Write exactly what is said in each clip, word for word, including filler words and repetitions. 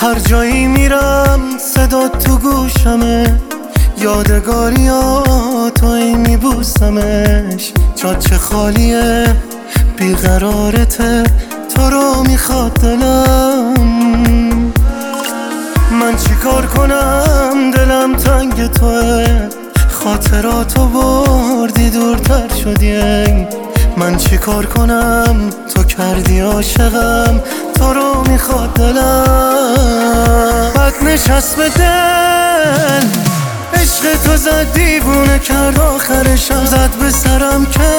هر جایی میرم صدا تو گوشمه، یادگاریاتو میبوسمش. جاچه خالیه بیقرارته، تو رو میخواد دلم. من چی کار کنم دلم تنگ توه، خاطراتو بردی دورتر شدی. من چی کار کنم تو کردی عاشقم، تو رو میخواد دلم. بد نشست به دل، عشق تو زد دیوونه کرد آخرشم. زد به سرم که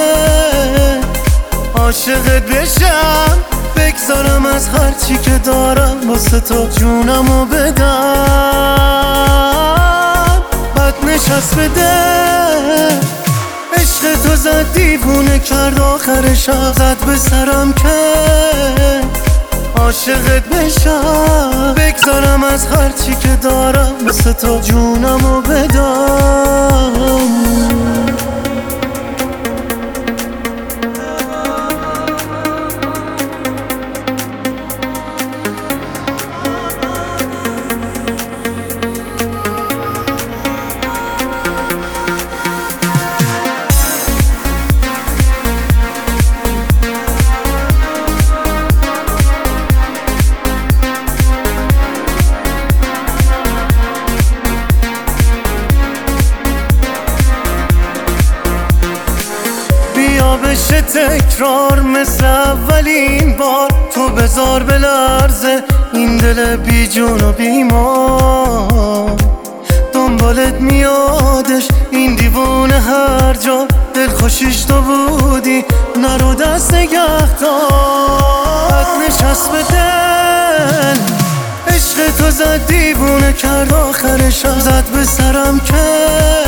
عاشقت بشم، بگذارم از هرچی که دارم واسه تو جونمو بدم. بد نشست به دل، عشق تو زد دیوونه کرد آخرشم. زد به سرم که عاشقت بشم، بگذارم از هرچی که دارم واسه تو جونمو بدم. بشه تکرار مثل اولین بار، تو بذار بلرزه این دل بی جون و بیمار. دنبالت میادش این دیوونه هر جا، دل خوشیش تو بودی نرو دست نگه دار. نشست به دل، عشق تو زد دیوونه کرد آخرشم. زد به سرم که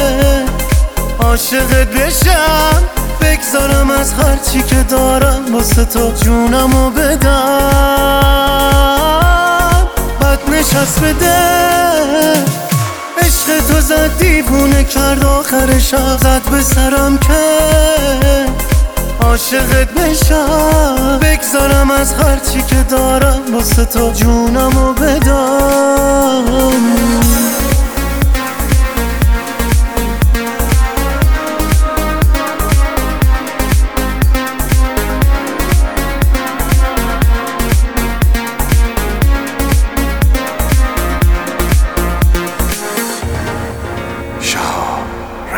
عاشقت بشم، بگذارم از هرچی که دارم واسه تو جونمو بدم. بد نشست به دل، عشق تو زد دیوونه کرد آخرشم. زد به سرم که عاشقت بشم، بگذارم از هرچی که دارم واسه تو جونمو بدم.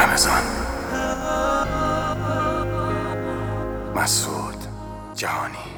مسعود جهانی.